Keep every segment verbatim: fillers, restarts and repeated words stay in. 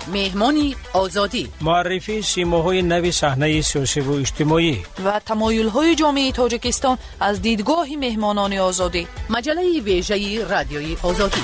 مهمانی آزادی، معرفی سیماهای نوی صحنه سیاسی و اجتماعی و تمایل‌های جامعه تاجیکستان از دیدگاه مهمانان آزادی. مجله ویژه رادیوی آزادی.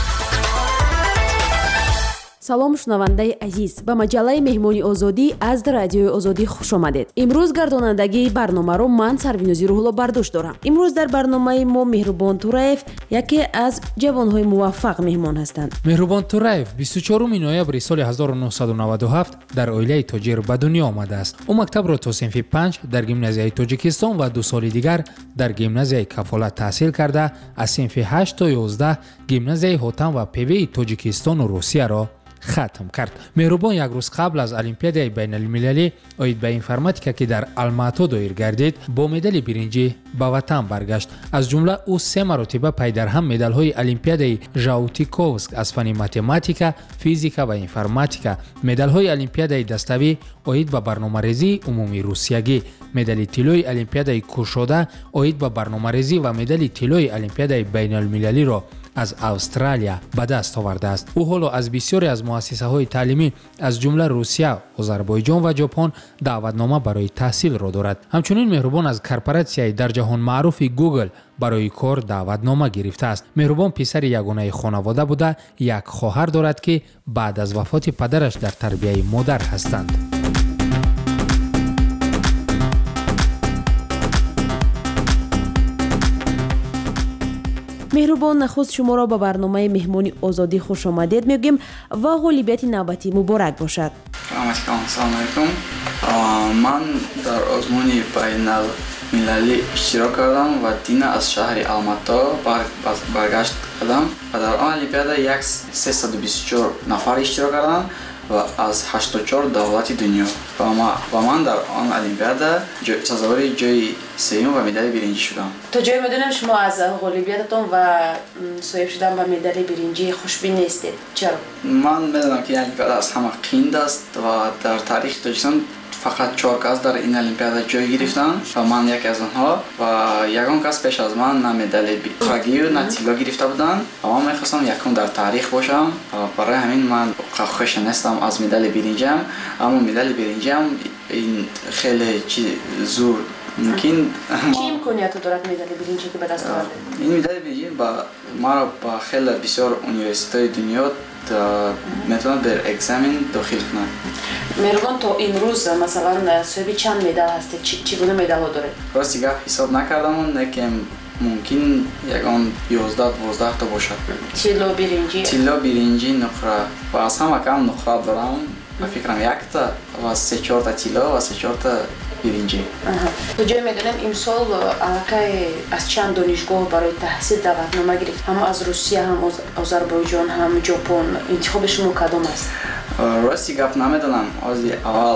салом шунавандаи азиз, ба маҷаллаи меҳмони озодӣ аз радиои озодӣ хуш омадед. имрӯз гардонандагии барномаро ман Сарвинози Рӯҳулло бардошт дорам. имрӯз дар барномаи мо Меҳрубон Тураев яке аз ҷавонҳои муваффақ меҳмон ҳастанд. Меҳрубон Тураев бисту чорум ноябри соли ҳазору нуҳсаду наваду ҳафт дар оилаи тоҷир ба дунё омадааст. ӯ мактабро то синфи панҷ дар гимназияи Тоҷикистон ва ду соли дигар дар гимназияи Кафолат таҳсил карда, аз синфи ҳашт то ёздаҳ гимназияи Ҳотам ва Певеи Тоҷикистону Русияро хатм кард. Меҳрубон як рӯз қабл аз Олимпиадаи байналмилалӣ оид ба информатика ки дар Алмато доир гардид, бо медали биринҷӣ ба ватан баргашт. аз ҷумла ӯ се маротиба пайдарҳам медалҳои Олимпиадаи Жаутиковск аз фани математика, физика ва информатика, медалҳои Олимпиадаи даставӣ оид ба барномарезии умумии русиягӣ, медали тиллои Олимпиадаи Кушода оид ба барномарезӣ ва медали тиллои Олимпиадаи байналмилалиро аз Австралия ба даст овардааст. ӯ ҳоло аз бисёре аз муассисаҳои таълимӣ аз ҷумла Русия, Озарбойҷон ва Ҷопон даъватнома барои таҳсилро дорад. ҳамчунин Меҳрубон аз корпоратсияи дар ҷаҳон маъруфи Google барои кор даъватнома гирифтааст. Меҳрубон писари ягонаи хонавода буда, як хоҳар дорад ки баъд аз вафоти падараш дар тарбияи модар ҳастанд. меҳрубон, нахуст шуморо ба барномаи меҳмони озодӣ хуш омадед мегӯем ва ғолибияти навбатӣ муборак бошад. Ассалому алайкум. Ман дар озмуни байналмилалӣ иштирок кардам ва дина аз шаҳри Алмато баргашт кардам ва дар он олимпиада сесаду бисту чор нафар иштирок карданд ва аз ҳаштоду чор давлати дунё. Ва ман дар он олимпиада сазовари ҷои сеюм ва медали биринҷӣ шудам. то ҷое медонем шумо аз ғолибиятатон ва соҳиб шудан ба медали биринҷӣ хушбин нестед. чаро? Ман медонам ки ин олимпиада аз ҳама қиин аст ва дар таърихи Тоҷикистон фақат чор кас дар ин олимпиада ҷой гирифтанд ва ман яке аз онҳо ва ягон кас пеш аз ман на медали фурагию на тилло гирифта буданд ва ман мехостам якум дар таърих бошам. Барои ҳамин ман хоша нестам аз медали биринҷиам, аммо медали биринҷиам ин хеле чи зур мумкин чӣ имкониято дорад медали биринҷӣ ки ба даст овард? ин медали биринҷӣ ба маро ба хеле бисёр университетҳои дунё метавонад бер экзамен дохил кунад. Меҳрубон, то имрӯз масалан соҳиби чанд медал ҳастед? Чӣ гуна медалҳо доред? Рости гап ҳисоб накардаму, лекин мумкин ягон ёздаҳ дувоздаҳ та бошад. Тилло биринҷӣ? Тилло биринҷӣ нуқра ва аз ҳама кам нуқра дорам. Ба фикрам якта ва се чорта тилло ва се чорта биринҷӣ. то ҷое медонем имсол аллакай аз чанд донишгоҳ барои таҳсил даъватнома гирифт? ҳам аз Русия, ҳам Озарбойҷон, ҳам Ҷопон. интихоби шумо кадом аст? Рости гап намедонам. Ози аввал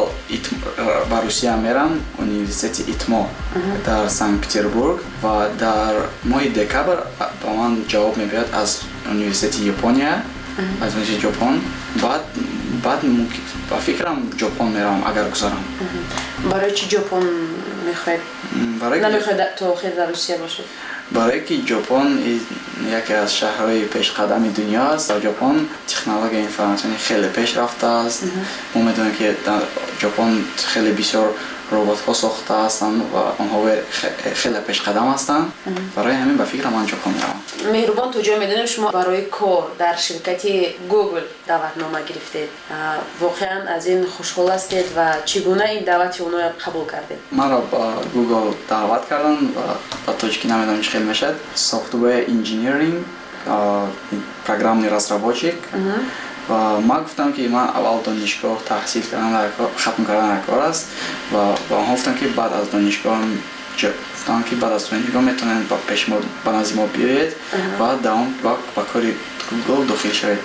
ба Русия мерам, университети ИТМО дар Санкт-Петербург ва дар моҳи декабр ба ман ҷавоб мебиёд аз университети Япония, аз университети Ҷопон. Баъд баъд ба фикрам Ҷопон мерам агар гузарам. барои чӣ Ҷопон мехоҳед? намехоҳед то охир дар Русия бошед? барое ки Ҷопон яке аз шаҳрҳои пешқадами дунё аст. дар Ҷопон технологияи информатсионӣ хеле пеш рафтааст. мо медонем ки дар Ҷопон хеле бисёр роботҳо сохта ҳастанд ва онҳо хеле пешқадам ҳастанд. барои ҳамин ба фикрам ман Ҷопон меравам. меҳрубон, то ҷое медонем шумо барои кор дар ширкати Google даъватнома гирифтед. воқеан аз ин хушҳол ҳастед ва чӣ гуна ин даъвати онҳо қабул кардед? маро ба Google даъват карданд ва ба тоҷикӣ намедонам чӣ хел мешавад. Software engineering, программный разработчик. ва ман гуфтам ки ман аввал донишгоҳ таҳсил кардан хатм кардан кор аст ва ба онҳо гуфтам ки баъд аз донишгоҳ гуфтам ки баъд аз донишгоҳ метавонед ба пешмо ба назди мо биёед ва дар он ба кори Google дохил шавед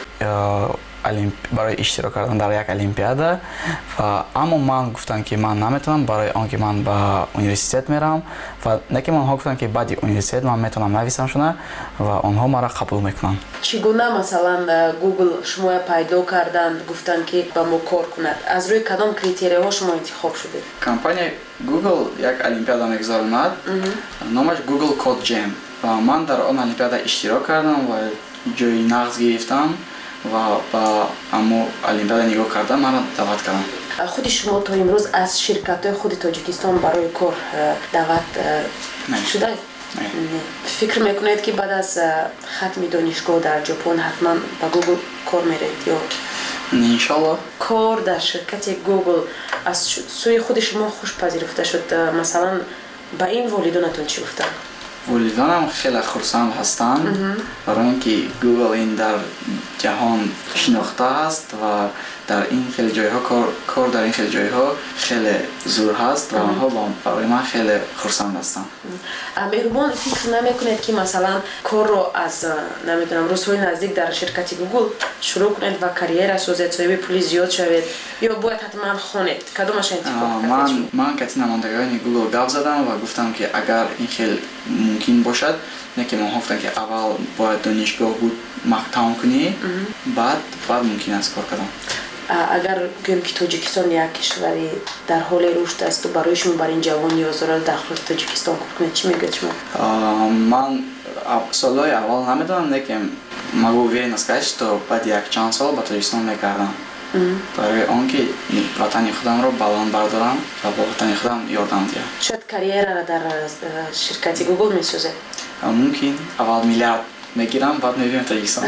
барои иштирок кардан дар як олимпиада. ва аммо ман гуфтам ки ман наметавонам, барои он ки ман ба университет меравам ва не ки онҳо гуфтанд ки баъди университет ман метавонам нависам шуна ва онҳо маро қабул мекунанд. чӣ гуна масалан Google шумо пайдо карданд, гуфтанд ки ба мо кор кунад? аз рӯи кадом критерияҳо шумо интихоб шудед? компанияи Google як олимпиада мегузаронад, номаш Google Code Jam ва ман дар он олимпиада иштирок кардам ва ҷои нағз гирифтам ва ба аммо олимпиада нигоҳ карда маро даъват кардам. худи шумо то имрӯз аз ширкатҳои худи Тоҷикистон барои кор даъват шуда? фикр мекунед ки баъд аз хатми донишгоҳ дар ҷопон ҳатман ба Google кор меравед ё иншаллоҳ кор дар ширкати Google аз сӯи худи шумо хуш пазируфта шуд? Масалан ба ин волидонатон чӣ гуфтанд? волидонам хеле хурсанд ҳастанд, барои ин ки Google ин дар ҷаҳон шинохта ҳаст ва дар ин хеле ҷойҳо кор дар ин хеле ҷойҳо хеле зур ҳаст ва онҳо барои ман хеле хурсанд ҳастанд. меҳрубон фикр намекунед ки масалан корро аз намедонам рӯзҳои наздик дар ширкати Google шурӯъ кунед ва карьера созед, соҳиби пули зиёд шавед ё бояд ҳатман хонед? Кадомаш интихоб кардед? ман кати намояндагони Google гап задам ва гуфтам ки агар ин хел мумкин бошад, не ки онҳо гуфтанд ки аввал бояд донишгоҳ буд тамом кунӣ, баъд баъд мумкин аст кор кардан. агар гӯем ки Тоҷикистон як кишвари дар ҳоли рушд аст барои шумо бар ин ҷавон ниёз дорад дахлоти Тоҷикистон кор кунед, чӣ мегӯед шумо? ман солҳои аввал намедонам, лекин магу уверенность кардам, то баъди якчанд сол ба Тоҷикистон мегардам, барои он ки ватани худамро баланд бардорам ва ба ватани худам ёрдам диҳам. шояд карьерара дар ширкати Google месозед? мумкин аввал миллиард мегирам, баъд мебинем Тоҷикистон.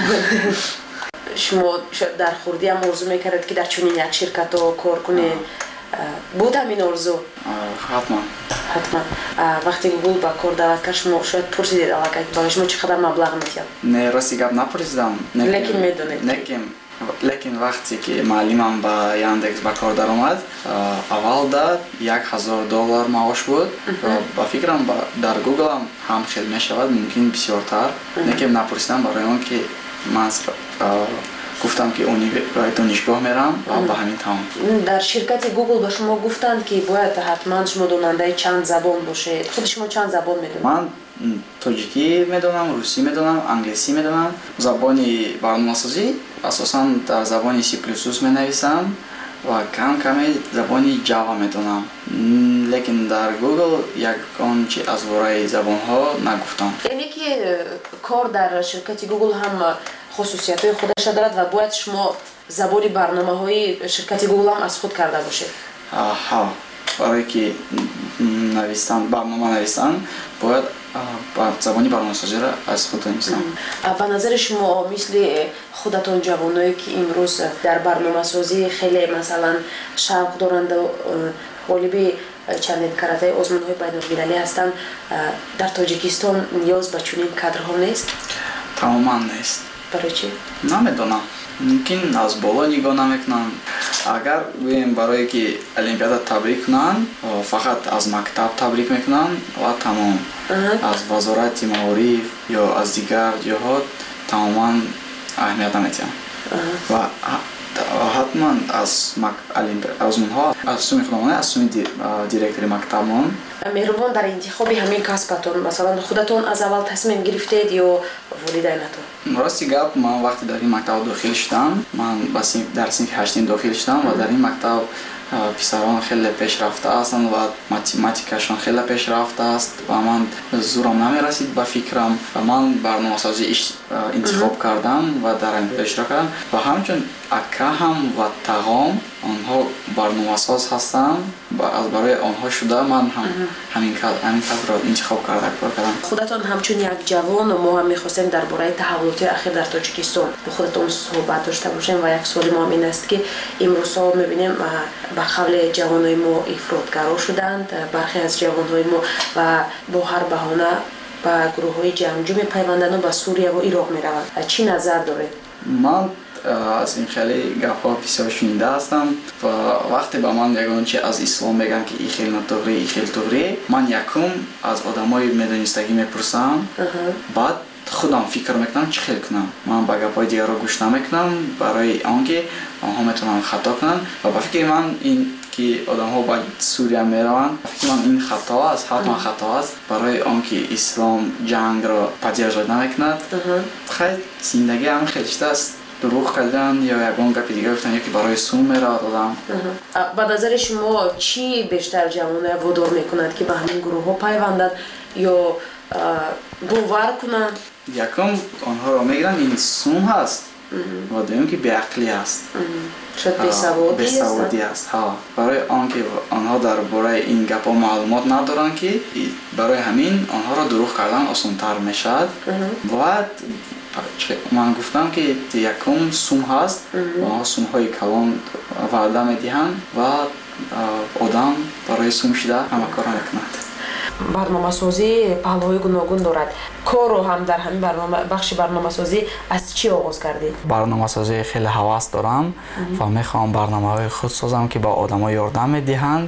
шумо шояд дар хурдӣ ҳам орзу мекардед ки дар чунин як ширкато кор кунед? буд ҳамин орзу? ҳатман. ҳатман. вақте Google ба кор даъват кард, шумо шояд пурсидед аллакай барои шумо чӣ қадар маблағ метиҳад? не рости гап напурсидам, лекин медонед? лекин лекин вақте ки муаллимам ба Яндекс ба кор даромад, аввалда як ҳазор доллар маош буд ва ба фикрам дар Google-ам ҳам хел мешавад, мумкин бисёртар, лекин напурсидам барои он ки ман гуфтам ки донишгоҳ мерам ва ба ҳамин тамом. дар ширкати Google ба шумо гуфтанд ки бояд ҳатман шумо донандаи чанд забон бошед? худи шумо чанд забон медонед? ман тоҷикӣ медонам, русӣ медонам, англисӣ медонам, забони барномасозӣ асосан дар забони C plus plus менависам ва кам каме забони Java медонам, лекин дар Google ягон чи аз вораи забонҳо нагуфтам. яъне ки кор дар ширкати Google ҳам хусусиятҳои худаша дорад ва бояд шумо забони барномаҳои ширкати Google ҳам аз худ карда бошед? ҳа, барое ки навистан барнома навистан бояд забони барномасозиро аз худ навистан. ба назари шумо мисли худатон ҷавоное ки имрӯз дар барномасозӣ хеле масалан шавқ доранду ғолиби чандин каратаи озмунҳои байнулмилалӣ ҳастанд, дар Тоҷикистон ниёз ба чунин кадрҳо нест? тамоман нест. барои чӣ? намедонам, мумкин аз боло нигоҳ намекунанд. агар гӯем барое ки олимпиада табрик кунанд, фақат аз мактаб табрик мекунанд ва тамом. аз вазорати маориф ё аз дигар ҷоҳо тамоман аҳамият наметиҳам. ва ҳатман аз озмунҳо аз сумми худамона аз сумми директори мактабмон. меҳрубон, дар интихоби ҳамин касбатон масалан худатон аз аввал тасмим гирифтед ё волидайнатон? рости гап, ман вақте дар ин мактаб дохил шудам, ман дар синфи ҳаштум дохил шудам ва дар ин мактаб писарон хеле пешрафта ҳастанд ва математикашон хеле пешрафта аст ва ман зурам намерасид ба фикрам ва ман барномасозӣ интихоб кардам ва дар олимпиада иштирок кардам ва ҳамчун акаҳам ва тағом онҳо барномасоз ҳастанд, аз барои онҳо шуда ман ҳам ҳамин касбро интихоб карда кор кардам. худатон ҳамчун як ҷавон мо ҳам мехостем дар бораи таҳаввулоти ахир дар Тоҷикистон бо худатон суҳбат дошта бошем ва як суоли мо ҳам ин аст ки имрӯзҳо мебинем ба қавли ҷавонои мо ифротгаро шуданд, бархе аз ҷавонҳои мо ва бо ҳар баҳона ба гурӯҳҳои ҷангҷӯ мепайвандану ба Сурия ва Ироқ мераванд. чӣ назар доред? ман аз ин хеле гапҳо бисёр шунида ҳастам ва вақте ба ман ягон чи аз ислом мегӯянд ки ин хел нотуғри ин хел туғри, ман якум аз одамои медонистагӣ мепурсам, баъд худам фикр мекунам чӣ хел кунам. ман ба гапҳои дигарро гӯш намекунам барои он ки онҳо метавонанд хато кунанд ва ба фикри ман ин ки одамҳо ба Сурия мераванд, ба фикри ман ин хато аст, ҳатман хато аст, барои он ки ислом ҷангро поддерживать намекунад. хай зиндагӣ ҳамин хел шуда аст, дуруғ кардан ё ягон гапи дигар гуфтан ё ки барои сум меравад одам. ба назари шумо чӣ бештар ҷавонҳои водор мекунад ки ба ҳамин гурӯҳҳо пайвандад ё бовар кунанд? якум онҳоро мегиранд ин сум ҳаст و دوم که بیعقلی است. شاید بیسوادی است. بیسوادی است. ها. برای آنکه آنها درباره این گپا معلومات ندارن که برای همین آنها را دروغ کردن آسان‌تر میشد. بعد من گفتم که یکم سوم هست و آنها سوم های کلان وعده میدهند و آدم برای سوم شده همه کار میکند. барномасозӣ паҳлуҳои гуногун дорад. корро ҳам дар ҳамин барнома бахши барномасозӣ аз чӣ оғоз кардед? барномасозӣ хеле ҳавас дорам ва мехоҳам барномаҳои худ созам ки ба одамҳо ёрдам медиҳанд.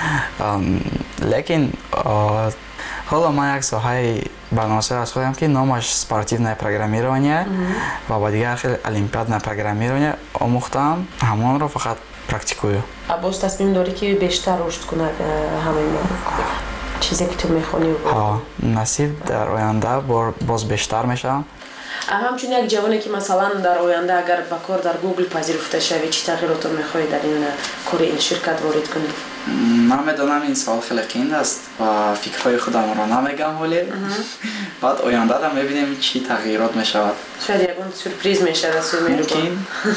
лекин ҳоло ман як соҳаи барномасозӣ аз худам ки номаш спортивное программирование ва ба дигар хеле олимпиадное программирование омӯхтам. ҳамонро фақат практикую. боз тасмим дорӣ ки бештар рушд кунад ҳамаи чизе ки ту мехонӣ? ҳа, насиб дар оянда боз бештар мешавам. ҳамчун як ҷавоне ки масалан дар оянда агар ба кор дар Google пазируфта шавӣ, чӣ тағйиротро мехоҳӣ дар ин кори ин ширкат ворид кунӣ? ман медонам ин савол хеле қиин аст ва фикрҳои худамро намегам, ҳоле баъд ояндада мебинем чӣ тағйирот мешавад. шояд ягон сюрприз мешавад. Мумкин.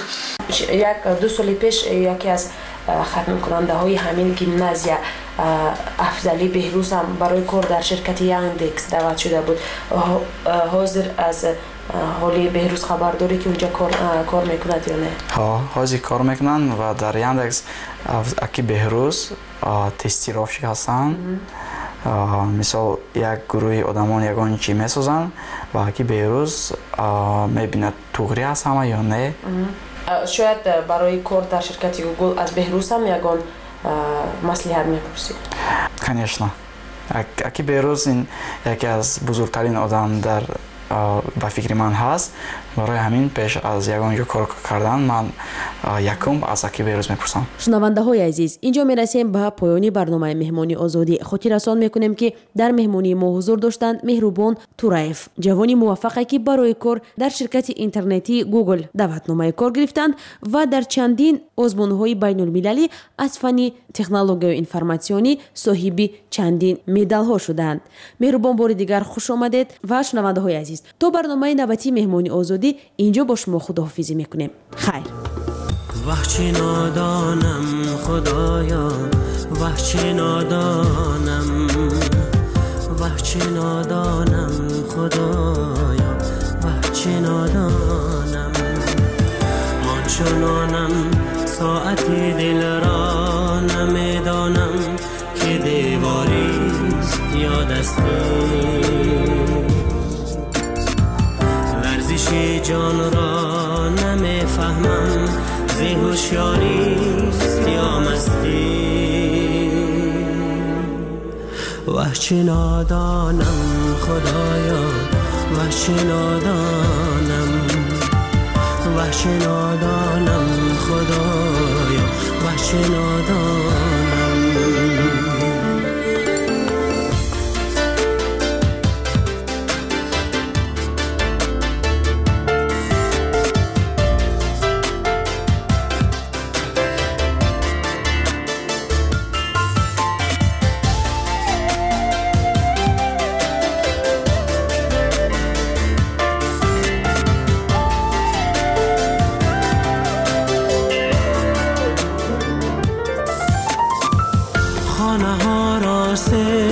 як ду соли пеш яке аз хатмкунандаҳои ҳамин гимназия Афзали Беҳрӯз ҳам барои кор дар ширкати Яндекс даъват шуда буд. ҳозир аз ҳоли Беҳрӯз хабар дорӣ ки унҷа кор мекунад ё не? ҳо, ҳозир кор мекунанд ва дар Яндекс Аки Беҳрӯз тестировщик ҳастанд. мисол як гурӯҳи одамон ягон чӣ месозанд ва Аки Беҳрӯз мебинад туғри аст ҳама ё не. шояд барои кор дар ширкати Google аз Беҳрӯз ҳам ягон маслиҳат мепурсӣ? Конечно. Аки Беҳрӯз ин яке аз бузургтарин одам дар ба фикри ман ҳаст. барои ҳамин пеш аз ягон ҷо кор кардан ман якум аз Аки Беҳрӯз мепурсам. шунавандаҳои азиз, инҷо мерасем ба поёни барномаи Меҳмони озодӣ. хотиррасон мекунем ки дар меҳмонии мо ҳузур доштанд Меҳрубон Тураев, ҷавони муваффақе ки барои кор дар ширкати интернетии Google даъватномаи кор гирифтанд ва дар чандин озмунҳои байнулмилалӣ аз фанни технологияю информатсионӣ соҳиби чандин медалҳо шуданд. Меҳрубон бори дигар хуш омадед ва шунавандаҳои азиз, то барномаи навбатии Меҳмони озодӣ اینجا با شما خداحافظی میکنیم. خیر. وحچه نادانم خدایا، وحچه نادانم، وحچه نادانم خدایا، وحچه نادانم. من چنانم ساعتی دل را نمیدانم که دیواریست یا دستی. جان را نمیفهمم زی هوشیاریست یا مستی. وحچه نادانم خدایا، وحچه نادانم، وحچه نادانم خدایا، وحچه نادانم. خانه ها را سه